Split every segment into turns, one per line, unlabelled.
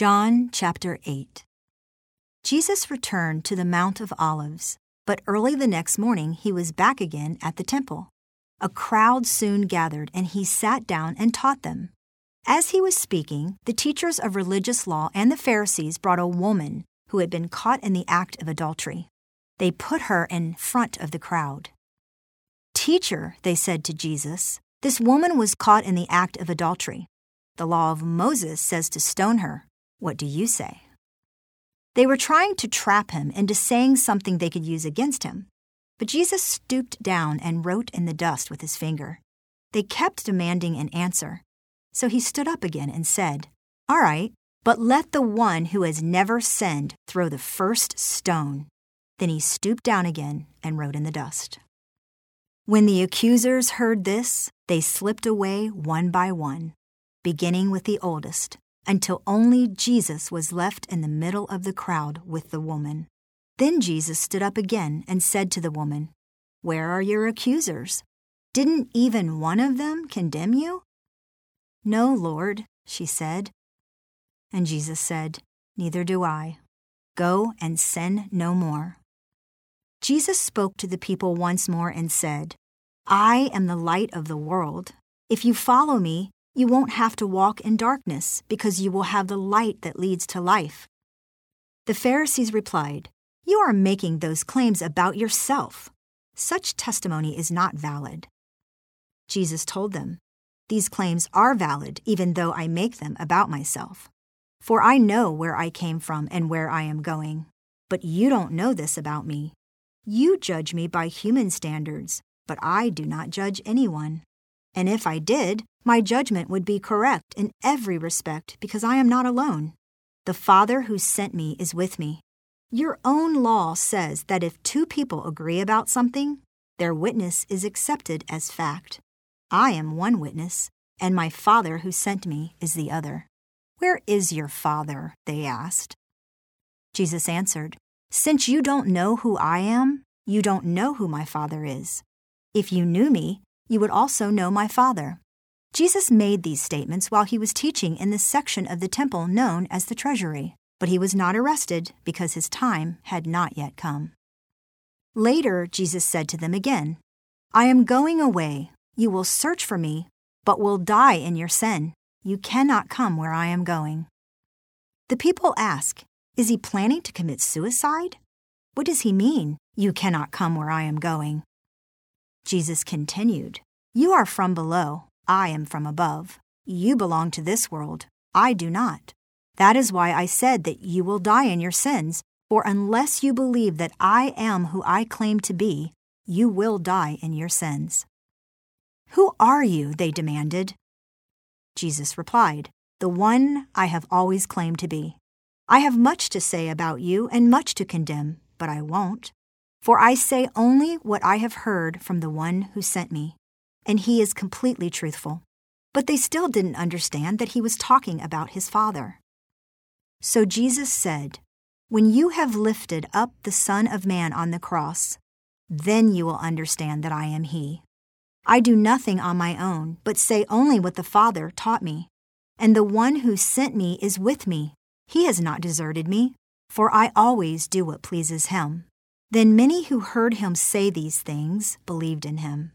John chapter 8. Jesus returned to the Mount of Olives, but early the next morning he was back again at the temple. A crowd soon gathered, and he sat down and taught them. As he was speaking, the teachers of religious law and the Pharisees brought a woman who had been caught in the act of adultery. They put her in front of the crowd. "Teacher," they said to Jesus, "this woman was caught in the act of adultery. The law of Moses says to stone her. What do you say?" They were trying to trap him into saying something they could use against him. But Jesus stooped down and wrote in the dust with his finger. They kept demanding an answer. So he stood up again and said, "All right, but let the one who has never sinned throw the first stone." Then he stooped down again and wrote in the dust. When the accusers heard this, they slipped away one by one, beginning with the oldest, until only Jesus was left in the middle of the crowd with the woman. Then Jesus stood up again and said to the woman, "Where are your accusers? Didn't even one of them condemn you?" "No, Lord," she said. And Jesus said, "Neither do I. Go and sin no more." Jesus spoke to the people once more and said, "I am the light of the world. If you follow me, you won't have to walk in darkness, because you will have the light that leads to life." The Pharisees replied, "You are making those claims about yourself. Such testimony is not valid." Jesus told them, "These claims are valid, even though I make them about myself. For I know where I came from and where I am going. But you don't know this about me. You judge me by human standards, but I do not judge anyone. And if I did, my judgment would be correct in every respect, because I am not alone. The Father who sent me is with me. Your own law says that if two people agree about something, their witness is accepted as fact. I am one witness, and my Father who sent me is the other." "Where is your Father?" they asked. Jesus answered, "Since you don't know who I am, you don't know who my Father is. If you knew me, you would also know my Father." Jesus made these statements while he was teaching in the section of the temple known as the treasury, but he was not arrested because his time had not yet come. Later, Jesus said to them again, "I am going away. You will search for me, but will die in your sin. You cannot come where I am going." The people ask, "Is he planning to commit suicide? What does he mean, 'You cannot come where I am going'?" Jesus continued, "You are from below. I am from above. You belong to this world. I do not. That is why I said that you will die in your sins, for unless you believe that I am who I claim to be, you will die in your sins." "Who are you?" they demanded. Jesus replied, "The one I have always claimed to be. I have much to say about you and much to condemn, but I won't. For I say only what I have heard from the one who sent me, and he is completely truthful." But they still didn't understand that he was talking about his Father. So Jesus said, "When you have lifted up the Son of Man on the cross, then you will understand that I am he. I do nothing on my own, but say only what the Father taught me. And the one who sent me is with me. He has not deserted me, for I always do what pleases him." Then many who heard him say these things believed in him.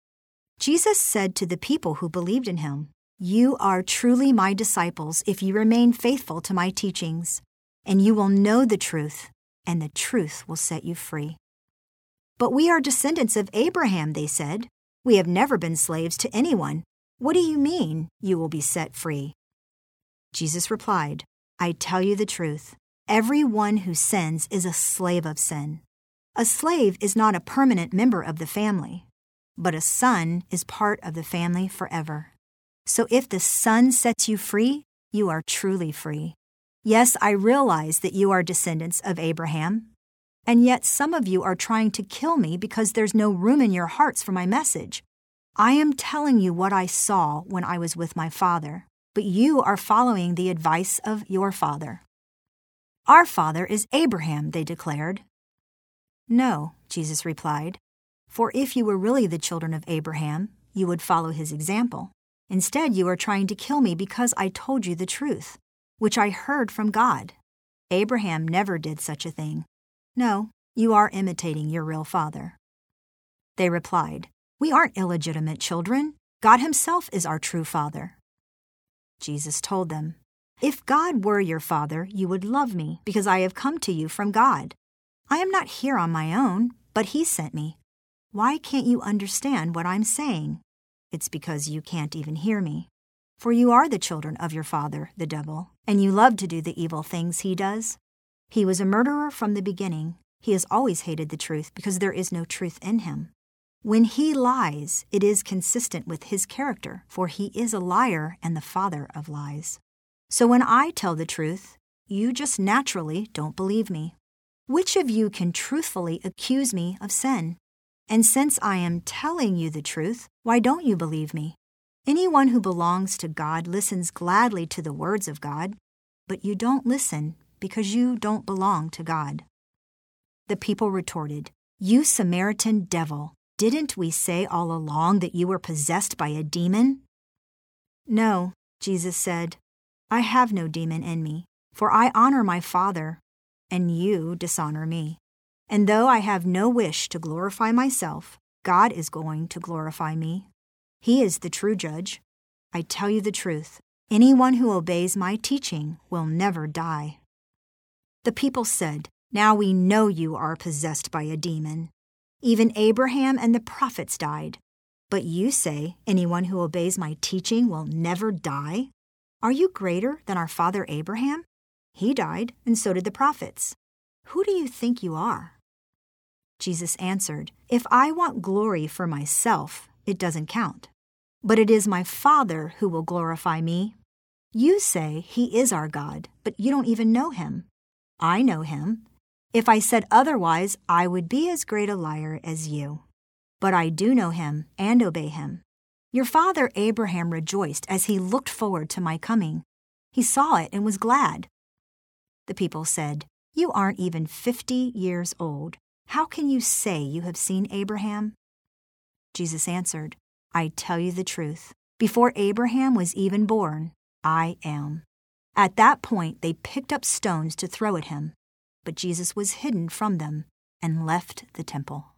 Jesus said to the people who believed in him, "You are truly my disciples if you remain faithful to my teachings, and you will know the truth, and the truth will set you free." "But we are descendants of Abraham," they said. "We have never been slaves to anyone. What do you mean, you will be set free?" Jesus replied, "I tell you the truth. Everyone who sins is a slave of sin. A slave is not a permanent member of the family, but a son is part of the family forever. So if the Son sets you free, you are truly free. Yes, I realize that you are descendants of Abraham, and yet some of you are trying to kill me because there's no room in your hearts for my message. I am telling you what I saw when I was with my Father, but you are following the advice of your father." "Our father is Abraham," they declared. "No," Jesus replied, "for if you were really the children of Abraham, you would follow his example. Instead, you are trying to kill me because I told you the truth. which I heard from God. Abraham never did such a thing. No, you are imitating your real father." They replied, "We aren't illegitimate children. God himself is our true father." Jesus told them, "If God were your father, you would love me, because I have come to you from God. I am not here on my own, but he sent me. Why can't you understand what I'm saying? It's because you can't even hear me. For you are the children of your father, the devil, and you love to do the evil things he does. He was a murderer from the beginning. He has always hated the truth because there is no truth in him. When he lies, it is consistent with his character, for he is a liar and the father of lies. So when I tell the truth, you just naturally don't believe me. Which of you can truthfully accuse me of sin? And since I am telling you the truth, why don't you believe me? Anyone who belongs to God listens gladly to the words of God, but you don't listen because you don't belong to God." The people retorted, "You Samaritan devil, didn't we say all along that you were possessed by a demon?" "No," Jesus said, "I have no demon in me, for I honor my Father, and you dishonor me. And though I have no wish to glorify myself, God is going to glorify me. He is the true judge. I tell you the truth, anyone who obeys my teaching will never die." The people said, "Now we know you are possessed by a demon. Even Abraham and the prophets died. But you say, anyone who obeys my teaching will never die? Are you greater than our father Abraham? He died, and so did the prophets. Who do you think you are?" Jesus answered, "If I want glory for myself, it doesn't count. But it is my Father who will glorify me. You say he is our God, but you don't even know him. I know him. If I said otherwise, I would be as great a liar as you. But I do know him and obey him. Your father Abraham rejoiced as he looked forward to my coming. He saw it and was glad." The people said, "You aren't even 50 years old. How can you say you have seen Abraham?" Jesus answered, "I tell you the truth. Before Abraham was even born, I am." At that point, they picked up stones to throw at him, but Jesus was hidden from them and left the temple.